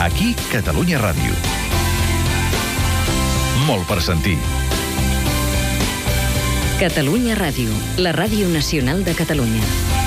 Aquí, Catalunya Ràdio. Molt per sentir. Catalunya Ràdio, la ràdio nacional de Catalunya.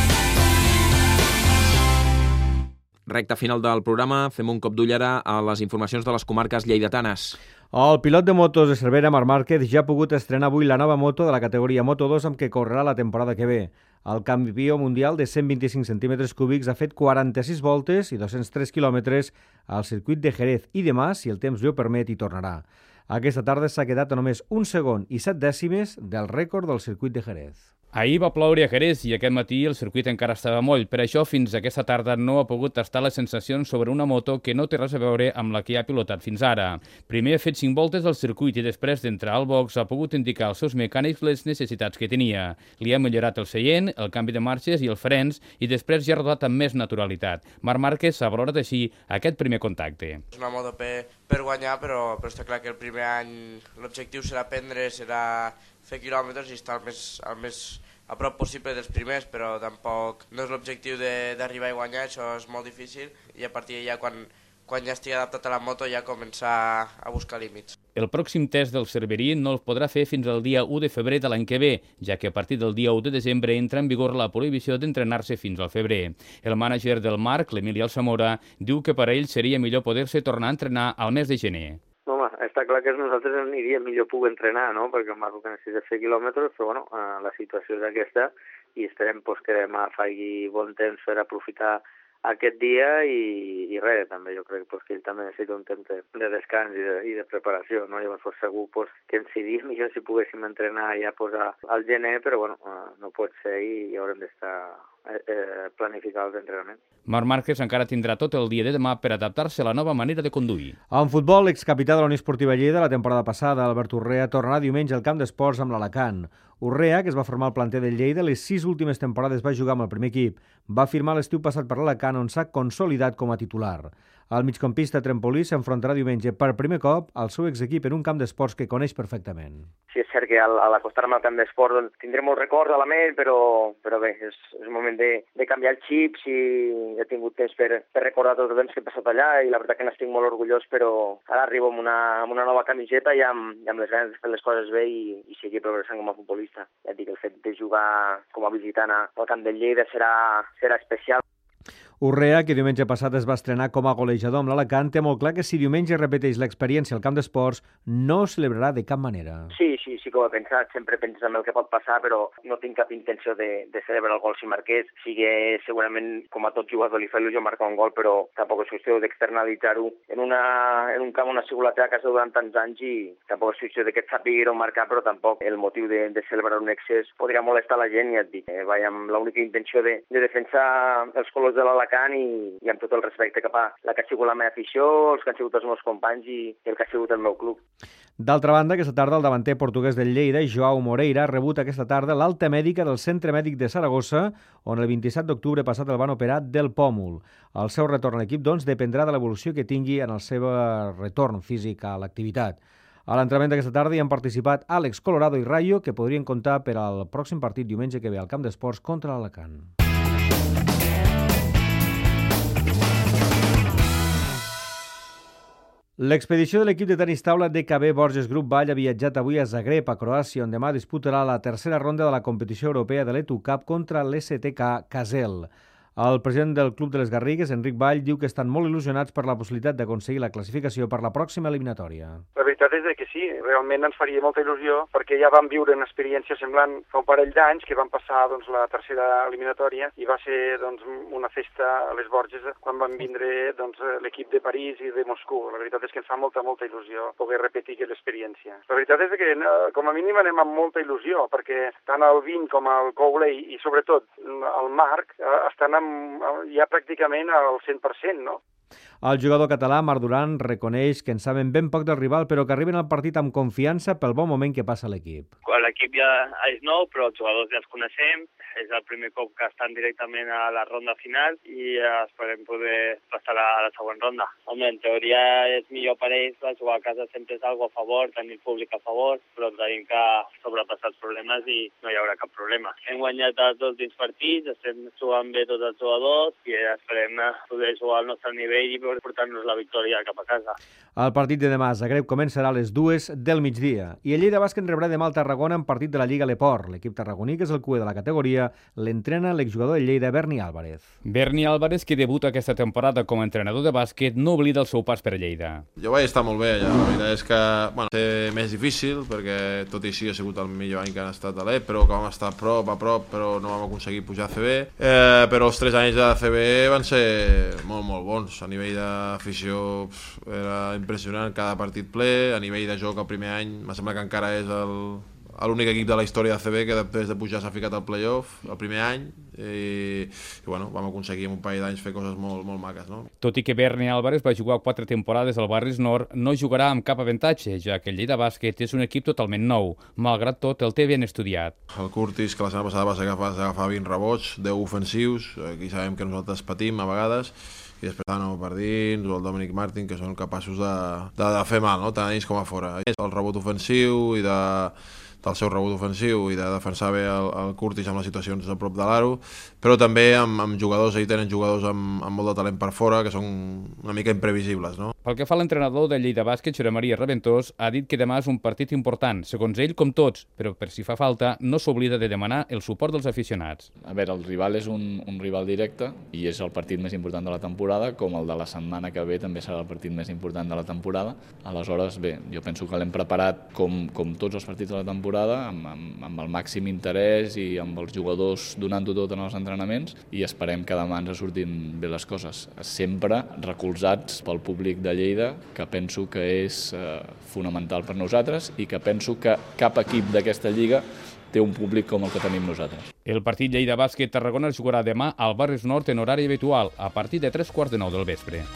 Recte final del programa, fem un cop d'ull ara a les informacions de les comarques lleidatanes. El pilot de motos de Cervera, Marc Márquez, ja ha pogut estrenar avui la nova moto de la categoria Moto2 amb què correrà la temporada que ve. El campió mundial de 125 centímetres cúbics ha fet 46 voltes i 203 quilòmetres al circuit de Jerez i demà, si el temps li ho permet, hi tornarà. Aquesta tarda s'ha quedat a només 1 segon i 7 dècimes del rècord del circuit de Jerez. Ahir va ploure a Jerez i aquest matí el circuit encara estava moll. Per això, fins aquesta tarda no ha pogut tastar les sensacions sobre una moto que no té res a veure amb la que ha pilotat fins ara. Primer ha fet 5 voltes al circuit i després d'entrar al box ha pogut indicar als seus mecànics les necessitats que tenia. Li ha millorat el seient, el canvi de marxes i els frens i després ja ha rodat amb més naturalitat. Marc Márquez ha valorat així aquest primer contacte. És una moto per guanyar, però està clar que el primer any l'objectiu serà aprendre, serà fer quilòmetres i estar el més a prop possible dels primers, però tampoc no és l'objectiu d'arribar i guanyar, això és molt difícil i a partir d'allà quan ja estigui adaptat a la moto ja començar a buscar límits. El pròxim test del cerverí no el podrà fer fins al dia 1 de febrer de l'any que ve, ja que a partir del dia 1 de desembre entra en vigor la prohibició d'entrenar-se fins al febrer. El mànager del Marc, l'Emili Alsamora, diu que per a ell seria millor poder-se tornar a entrenar al mes de gener. Home, està clar que nosaltres aniria millor poder entrenar, no? Perquè el Marc necessita fer quilòmetres, però bueno, la situació és aquesta i esperem que demà faci bon temps per aprofitar aquest dia i res, també jo crec que ell també necessita un temps de descans i de preparació, no? Llavors segur que ens seria millor si poguéssim entrenar ja al gener, però bueno, no pot ser i haurem d'estar planificar els entrenaments. Marc Márquez encara tindrà tot el dia de demà per adaptar-se a la nova manera de conduir. En futbol, l'excapità de la Unió Esportiva Lleida la temporada passada, Albert Urrea, tornarà diumenge al camp d'esports amb l'Alacant. Urrea, que es va formar al planter del Lleida, les 6 últimes temporades va jugar amb el primer equip. Va firmar l'estiu passat per l'Alacant, on s'ha consolidat com a titular. El migcampista trempolí s'enfrontarà diumenge per primer cop al seu exequip en un camp d'esports que coneix perfectament. Sí, és cert que a l'acostar-me al camp d'esports doncs, tindré molts records a la ment, però bé, és un moment de canviar el xip, si he tingut temps per recordar tot el temps que he passat allà i la veritat que n'estic molt orgullós, però ara arribo amb una nova camiseta i amb les ganes de fer les coses bé i seguir progressant com a futbolista. Ja et dic, el fet de jugar com a visitant al camp del Lleida serà especial. Urrea, que diumenge passat es va estrenar com a golejador amb l'Alacant, té molt clar que si diumenge repeteix l'experiència al camp d'esports, no celebrarà de cap manera. Sí que ho he pensat, sempre penses en el que pot passar, però no tinc cap intenció de celebrar el gol si marqués. Sigui segurament, com a tot jugador, li fa il·lusió marcar un gol, però tampoc és qüestió d'externalitzar-ho en un camp on ha sigut la teva casa durant tants anys i tampoc és qüestió que et sàpigueu marcar, però tampoc el motiu de celebrar un excés podria molestar la gent, ja et dic. Vaig amb l'única intenció de defensar els colors de l'Alacant i amb tot el respecte cap a la que ha sigut la meva afició, els que han sigut els meus companys i el que ha sigut el meu club. D'altra banda, aquesta tarda el davanter portuguès del Lleida, Joao Moreira, ha rebut aquesta tarda l'alta mèdica del Centre Mèdic de Saragossa, on el 27 d'octubre passat el van operar del pòmul. El seu retorn a l'equip, doncs, dependrà de l'evolució que tingui en el seu retorn físic a l'activitat. A l'entrenament d'aquesta tarda hi han participat Àlex Colorado i Rayo, que podrien comptar per al pròxim partit diumenge que ve al camp d'esports contra l'Alacant. L'expedició de l'equip de tenis taula DKB Borges Group Vall ha viatjat avui a Zagreb, a Croàcia, on demà disputarà la tercera ronda de la competició europea de l'Etu Cup contra l'STK Kazel. El president del Club de les Garrigues, Enric Vall, diu que estan molt il·lusionats per la possibilitat d'aconseguir la classificació per la pròxima eliminatòria. La veritat és que sí, realment ens faria molta il·lusió perquè ja vam viure una experiència semblant fa un parell d'anys que vam passar la tercera eliminatòria i va ser una festa a les Borges quan van vindre l'equip de París i de Moscou. La veritat és que ens fa molta il·lusió poder repetir aquella experiència. La veritat és que com a mínim anem amb molta il·lusió perquè tant el Vin com el Couley i sobretot el Marc estan ja pràcticament al 100%, no? El jugador català, Marc Duran, reconeix que en saben ben poc del rival, però que arriben al partit amb confiança pel bon moment que passa l'equip. L'equip ja és nou, però els jugadors ja els coneixem. És el primer cop que estan directament a la ronda final i esperem poder passar a la següent ronda. Home, en teoria és millor per ells, jugar a casa sempre és algo a favor, tenir el públic a favor, però tenim que sobrepassar els problemes i no hi haurà cap problema. Hem guanyat els dos últims partits, estem jugant bé tots els jugadors i esperem poder jugar al nostre nivell nivell i portar-nos la victòria cap a casa. El partit de demà a Zagreb començarà a les 2 del migdia. I el Lleida Bàsquet rebrà demà el Tarragona en partit de la Lliga Leport. L'equip tarragoní, que és el cué de la categoria, l'entrena l'exjugador del Lleida, Berni Álvarez. Berni Álvarez, que debuta aquesta temporada com a entrenador de bàsquet, no oblida el seu pas per Lleida. Jo vaig estar molt bé allà. La veritat és que és més difícil, perquè tot i així ha sigut el millor any que han estat a l'EP, però que vam estar a prop, però no vam aconseguir pujar a CB. Però els 3 anys de CB van ser molt, molt bons. A nivell d'afició era impressionant, cada partit ple. A nivell de joc el primer any, em sembla que encara és l'únic equip de la història de CB que després de pujar s'ha ficat al playoff el primer any i bueno, vam aconseguir en un parell d'anys fer coses molt, molt maques, no? Tot i que Berni Álvarez va jugar 4 temporades al Barris Nord, no jugarà amb cap avantatge, ja que el Lleida Bàsquet és un equip totalment nou. Malgrat tot, el té ben estudiat. El Curtis, que la setmana passada va agafar 20 rebots, 10 ofensius, aquí sabem que nosaltres patim a vegades, i després Tano per dins o el Dominic Martin, que són capaços de fer mal, no? tant a dins com a fora. El rebot ofensiu i del seu rebot ofensiu i de defensar bé el Curtis amb les situacions a prop de l'aro, però també amb jugadors, ells tenen jugadors amb molt de talent per fora, que són una mica imprevisibles, no? Pel que fa a l'entrenador de Lleida Bàsquet, Josep Maria Reventós, ha dit que demà és un partit important, segons ell com tots, però per si fa falta no s'oblida de demanar el suport dels aficionats. A veure, el rival és un rival directe i és el partit més important de la temporada, com el de la setmana que ve també serà el partit més important de la temporada. Aleshores, bé, jo penso que l'hem preparat com tots els partits de la temporada, amb el màxim interès i amb els jugadors donant-ho tot en els entrenaments, i esperem que demà ens surtin bé les coses. Sempre recolzats pel públic de Lleida, que penso que és fonamental per nosaltres i que penso que cap equip d'aquesta lliga té un públic com el que tenim nosaltres. El partit Lleida Bàsquet Tarragona es jugarà demà al Barris Nord en horari habitual, a partir de 3:15 del vespre.